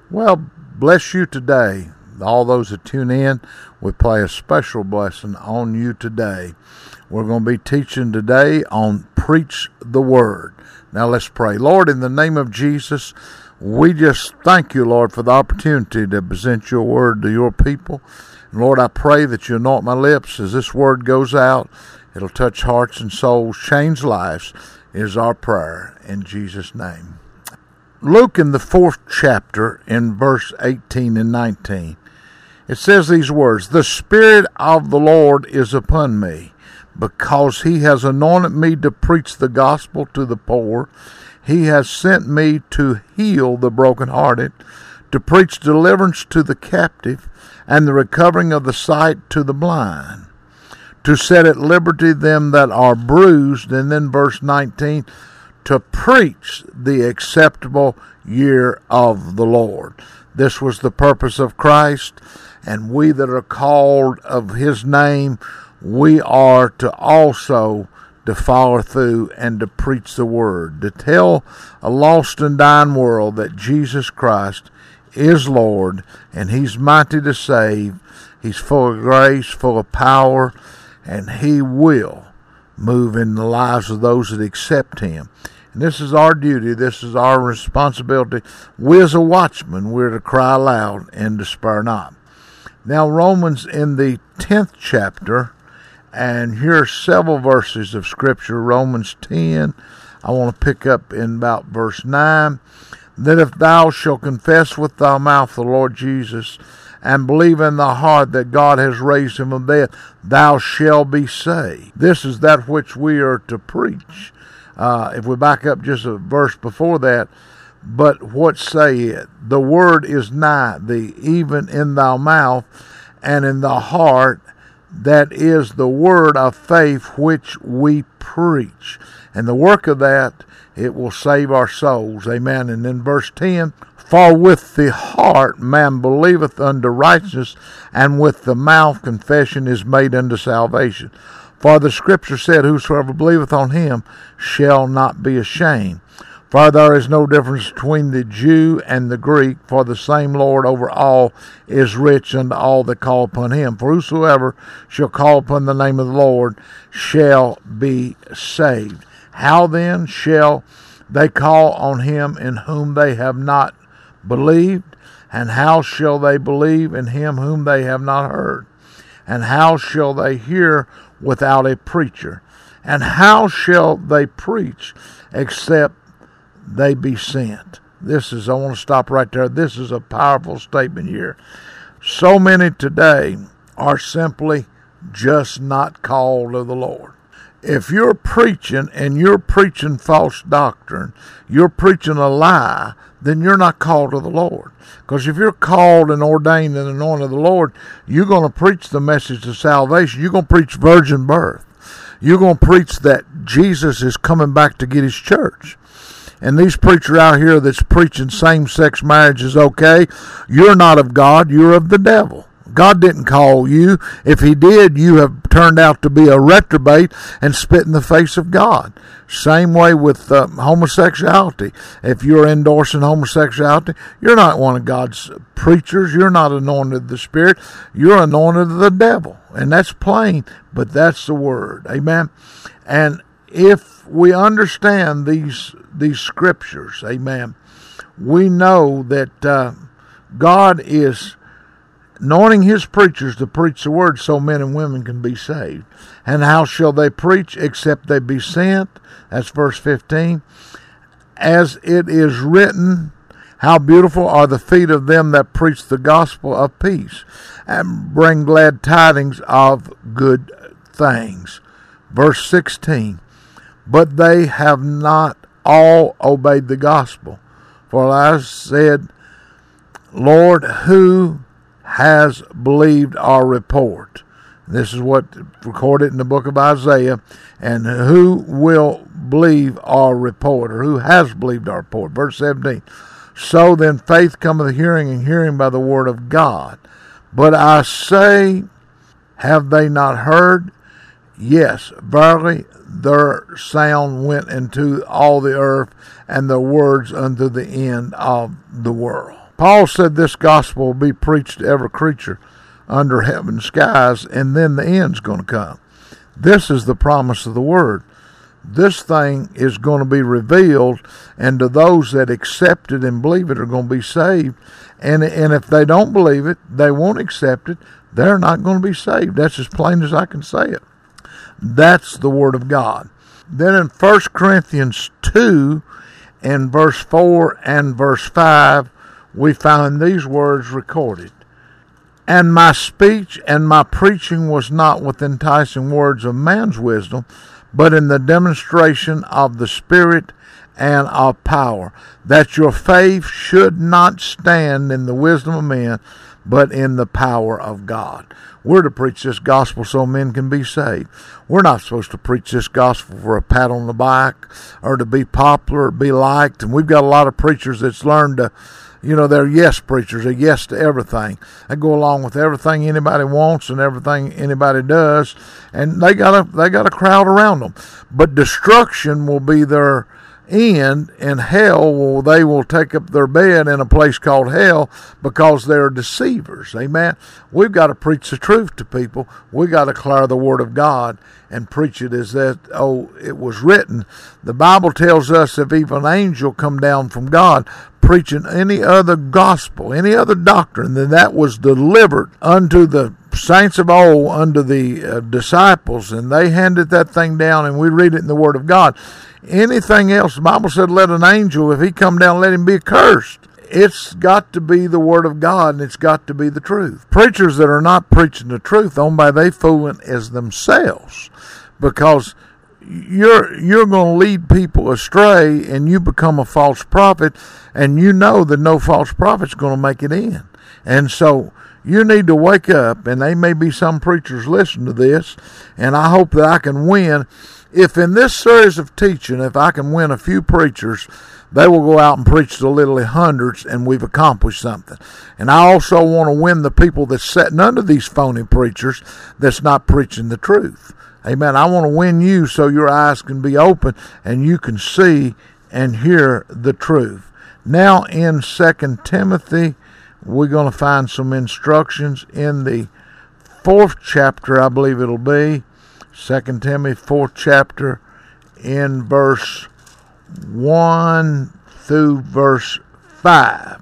Well, bless you today. All those that tune in, we play a special blessing on you today. We're going to be teaching today on Preach the Word. Now let's pray. Lord, in the name of Jesus, we just thank you, Lord, for the opportunity to present your word to your people. And Lord, I pray that you anoint my lips as this word goes out. It'll touch hearts and souls, change lives, is our prayer in Jesus' name. Luke in the 4th chapter in verse 18 and 19, it says these words, "The Spirit of the Lord is upon me, because he has anointed me to preach the gospel to the poor. He has sent me to heal the brokenhearted, to preach deliverance to the captive, and the recovering of the sight to the blind, to set at liberty them that are bruised," and then verse 19, "to preach the acceptable year of the Lord." This was the purpose of Christ, and we that are called of his name, we are to also to follow through and to preach the word, to tell a lost and dying world that Jesus Christ is Lord, and he's mighty to save. He's full of grace, full of power, and he will move in the lives of those that accept him. And this is our duty. This is our responsibility. We as a watchman, we're to cry aloud and to spare not. Now, Romans in the 10th chapter, and here are several verses of Scripture. Romans 10, I want to pick up in about verse 9. "That if thou shalt confess with thy mouth the Lord Jesus, and believe in thy heart that God has raised him from the dead, thou shalt be saved." This is that which we are to preach. If we back up just a verse before that, "But what say it? The word is nigh thee, even in thy mouth and in thy heart. That is the word of faith which we preach." And the work of that, it will save our souls. Amen. And in verse 10, "For with the heart man believeth unto righteousness, and with the mouth confession is made unto salvation. For the Scripture said, Whosoever believeth on him shall not be ashamed. For there is no difference between the Jew and the Greek, for the same Lord over all is rich unto all that call upon him. For whosoever shall call upon the name of the Lord shall be saved. How then shall they call on him in whom they have not believed? And how shall they believe in him whom they have not heard? And how shall they hear without a preacher? And how shall they preach except they be sent?" I want to stop right there. This is a powerful statement here. So many today are simply just not called of the Lord. If you're preaching and you're preaching false doctrine, you're preaching a lie, then you're not called of the Lord. Because if you're called and ordained and anointed of the Lord, you're going to preach the message of salvation. You're going to preach virgin birth. You're going to preach that Jesus is coming back to get his church. And these preachers out here that's preaching same-sex marriage is okay, you're not of God, you're of the devil. God didn't call you. If he did, you have turned out to be a reprobate and spit in the face of God. Same way with homosexuality. If you're endorsing homosexuality, you're not one of God's preachers. You're not anointed of the Spirit. You're anointed of the devil. And that's plain, but that's the word. Amen. And if we understand these scriptures, amen, we know that God is anointing his preachers to preach the word so men and women can be saved. And how shall they preach except they be sent? That's verse 15. "As it is written, how beautiful are the feet of them that preach the gospel of peace, and bring glad tidings of good things." Verse 16. "But they have not all obeyed the gospel. For I said, Lord, who has believed our report?" This is what recorded in the book of Isaiah. "And who will believe our report?" or who has believed our report? Verse 17. "So then faith cometh of hearing, and hearing by the word of God. But I say, have they not heard? Yes, verily, their sound went into all the earth, and their words unto the end of the world." Paul said this gospel will be preached to every creature under heaven's skies, and then the end's going to come. This is the promise of the Word. This thing is going to be revealed, and to those that accept it and believe it are going to be saved. And if they don't believe it, they won't accept it, they're not going to be saved. That's as plain as I can say it. That's the Word of God. Then in 1 Corinthians 2, in verse 4 and verse 5, we find these words recorded. And my speech and my preaching was not with enticing words of man's wisdom, but in the demonstration of the Spirit and of power, that your faith should not stand in the wisdom of men, but in the power of God. We're to preach this gospel so men can be saved. We're not supposed to preach this gospel for a pat on the back or to be popular or be liked. And we've got a lot of preachers that's learned to, they're yes preachers, a yes to everything. They go along with everything anybody wants and everything anybody does, and they got a crowd around them. But destruction will be their end, and hell they will take up their bed in a place called hell because they're deceivers. Amen. We've got to preach the truth to people. We got to declare the Word of God and preach it as that it was written. The Bible tells us if even an angel come down from God preaching any other gospel, any other doctrine than that was delivered unto the saints of old, unto the disciples, and they handed that thing down, and we read it in the Word of God. Anything else, the Bible said, let an angel, if he come down, let him be accursed. It's got to be the Word of God, and it's got to be the truth. Preachers that are not preaching the truth, only they fooling as themselves, because you're going to lead people astray, and you become a false prophet, and you know that no false prophet's going to make it in. And so you need to wake up, and there may be some preachers listen to this, and I hope that I can win. If in this series of teaching, if I can win a few preachers, they will go out and preach to literally hundreds, and we've accomplished something. And I also want to win the people that's sitting under these phony preachers that's not preaching the truth. Amen. I want to win you so your eyes can be open and you can see and hear the truth. Now in 2 Timothy, we're going to find some instructions in the 4th chapter, I believe it'll be. 2 Timothy, 4th chapter, in verse 1 through verse 5.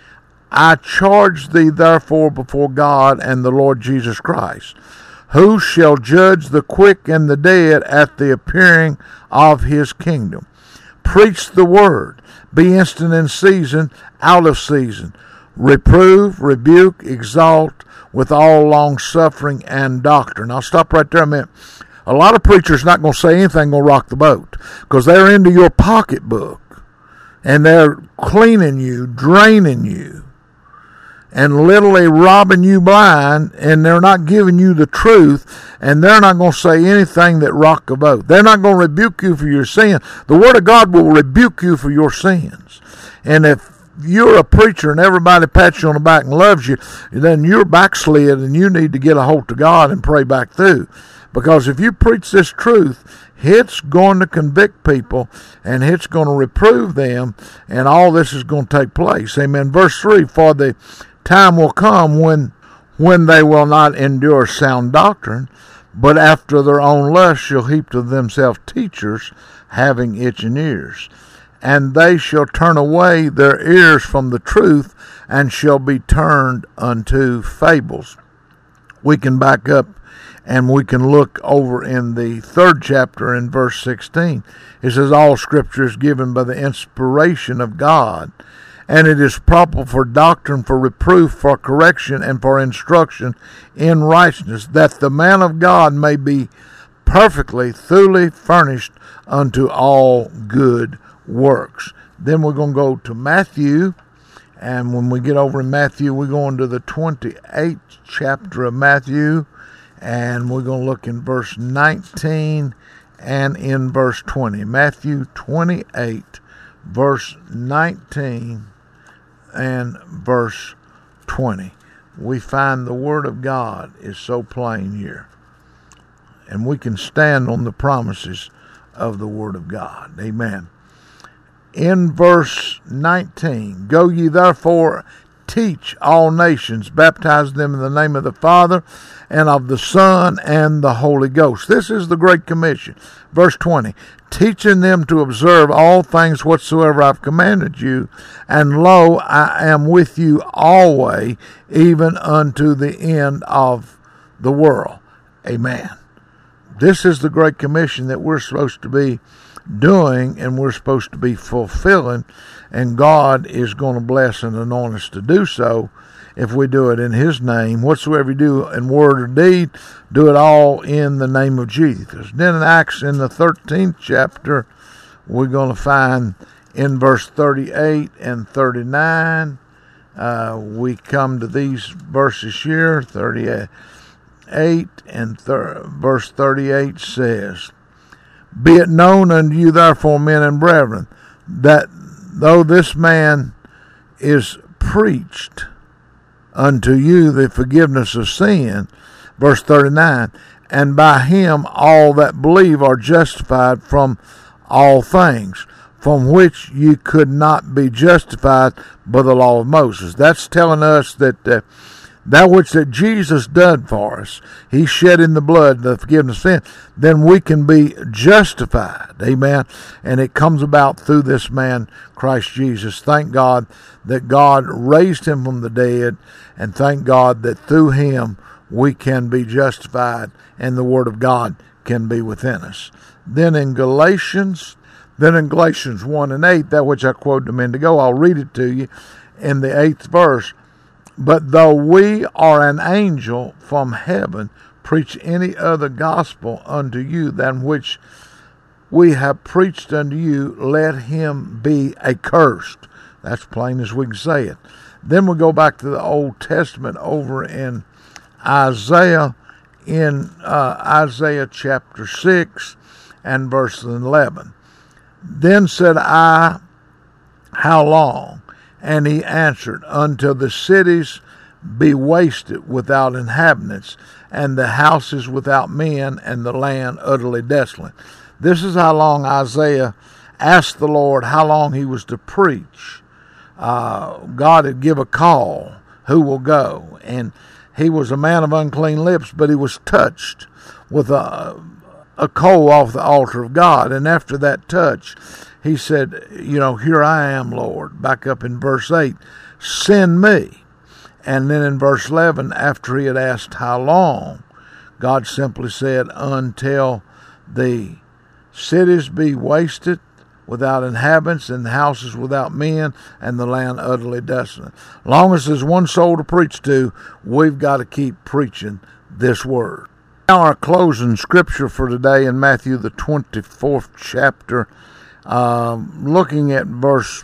I charge thee therefore before God and the Lord Jesus Christ, who shall judge the quick and the dead at the appearing of his kingdom. Preach the word, be instant in season, out of season. Reprove, rebuke, exalt with all long suffering and doctrine. I'll stop right there a minute. A lot of preachers not going to say anything going to rock the boat because they're into your pocketbook and they're cleaning you, draining you, and literally robbing you blind, and they're not giving you the truth, and they're not going to say anything that rock the boat. They're not going to rebuke you for your sin. The Word of God will rebuke you for your sins. And if you're a preacher and everybody pats you on the back and loves you, then you're backslid and you need to get a hold to God and pray back through. Because if you preach this truth, it's going to convict people and it's going to reprove them, and all this is going to take place. Amen. Verse 3, for the time will come when they will not endure sound doctrine, but after their own lust shall heap to themselves teachers having itching ears. And they shall turn away their ears from the truth, and shall be turned unto fables. We can back up and we can look over in the 3rd chapter in verse 16. It says, all Scripture is given by the inspiration of God, and it is proper for doctrine, for reproof, for correction, and for instruction in righteousness, that the man of God may be perfectly, thoroughly furnished unto all good works. Then we're going to go to Matthew, and when we get over in Matthew, we're going to the 28th chapter of Matthew, and we're going to look in verse 19 and in verse 20. Matthew 28, verse 19 and verse 20. We find the Word of God is so plain here, and we can stand on the promises of the Word of God. Amen. in verse 19, go ye therefore, teach all nations, baptize them in the name of the Father and of the Son and the Holy Ghost. This is the Great Commission. Verse 20, teaching them to observe all things whatsoever I've commanded you, and lo, I am with you always, even unto the end of the world. Amen. This is the Great Commission that we're supposed to be doing and we're supposed to be fulfilling, and God is going to bless and anoint us to do so if we do it in His name. Whatsoever you do in word or deed, do it all in the name of Jesus. Then in Acts, in the 13th chapter, we're going to find in verse 38 and 39, we come to these verses here. 38 and verse 38 says, be it known unto you therefore, men and brethren, that though this man is preached unto you the forgiveness of sin, verse 39, and by him all that believe are justified from all things, from which you could not be justified by the law of Moses. That's telling us that that which that Jesus did for us, He shed in the blood, the forgiveness of sin, then we can be justified. Amen. And it comes about through this man, Christ Jesus. Thank God that God raised Him from the dead, and thank God that through Him we can be justified and the Word of God can be within us. Then in Galatians 1 and 8, that which I quoted a minute ago, I'll read it to you in the 8th verse. But though we are an angel from heaven, preach any other gospel unto you than which we have preached unto you, let him be accursed. That's plain as we can say it. Then we go back to the Old Testament over in Isaiah, Isaiah chapter 6 and verse 11. Then said I, how long? And he answered, until the cities be wasted without inhabitants, and the houses without men, and the land utterly desolate. This is how long Isaiah asked the Lord how long he was to preach. God had give a call, who will go? And he was a man of unclean lips, but he was touched with a coal off the altar of God. And after that touch, he said, here I am, Lord. Back up in verse 8, send me. And then in verse 11, after he had asked how long, God simply said, until the cities be wasted without inhabitants, and the houses without men, and the land utterly desolate. Long as there's one soul to preach to, we've got to keep preaching this word. Now our closing scripture for today in Matthew the 24th chapter, looking at verse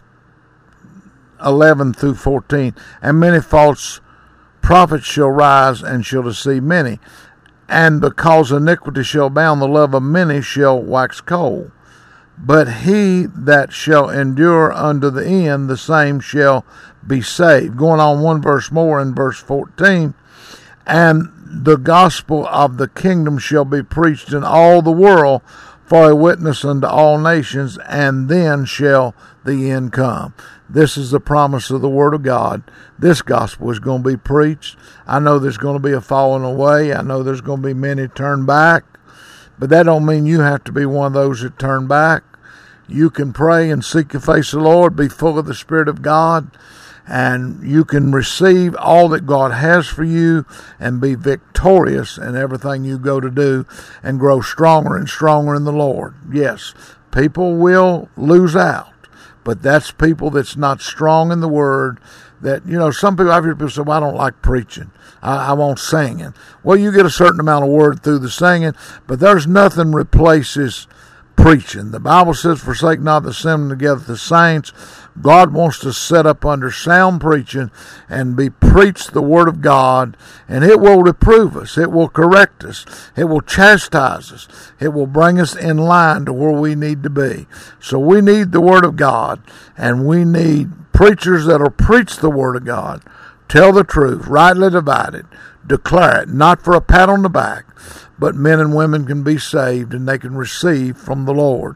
11 through 14. And many false prophets shall rise and shall deceive many. And because iniquity shall abound, the love of many shall wax cold. But he that shall endure unto the end, the same shall be saved. Going on one verse more in verse 14. And the gospel of the kingdom shall be preached in all the world for a witness unto all nations, and then shall the end come. This is the promise of the Word of God. This gospel is going to be preached. I know there's going to be a falling away. I know there's going to be many turn back. But that don't mean you have to be one of those that turn back. You can pray and seek the face of the Lord, be full of the Spirit of God, and you can receive all that God has for you and be victorious in everything you go to do and grow stronger and stronger in the Lord. Yes, people will lose out, but that's people that's not strong in the Word. That, some people, I've heard people say, well, I don't like preaching. I won't singing. Well, you get a certain amount of word through the singing, but there's nothing replaces preaching. The Bible says, forsake not the assembling together the saints. God wants to set up under sound preaching and be preached the Word of God, and it will reprove us. It will correct us. It will chastise us. It will bring us in line to where we need to be. So we need the Word of God, and we need preachers that will preach the Word of God, tell the truth, rightly divide it, declare it, not for a pat on the back, but men and women can be saved and they can receive from the Lord.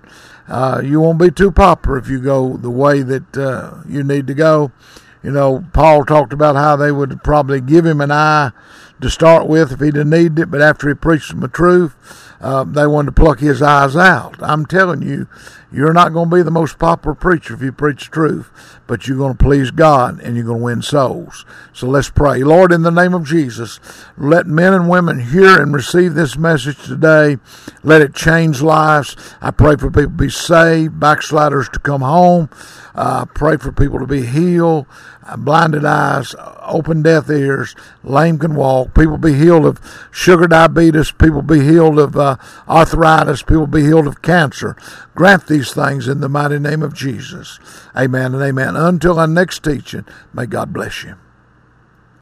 You won't be too popular if you go the way that you need to go. You know, Paul talked about how they would probably give him an eye to start with if he didn't need it, but after he preached them the truth, they wanted to pluck his eyes out. I'm telling you, you're not going to be the most popular preacher if you preach the truth, but you're going to please God and you're going to win souls. So let's pray. Lord, in the name of Jesus, let men and women hear and receive this message today. Let it change lives. I pray for people to be saved, backsliders to come home. I pray for people to be healed, blinded eyes, open deaf ears, lame can walk, people be healed of sugar diabetes, people be healed of arthritis, people be healed of cancer. Grant these things in the mighty name of Jesus. Amen and amen. Until our next teaching, may God bless you.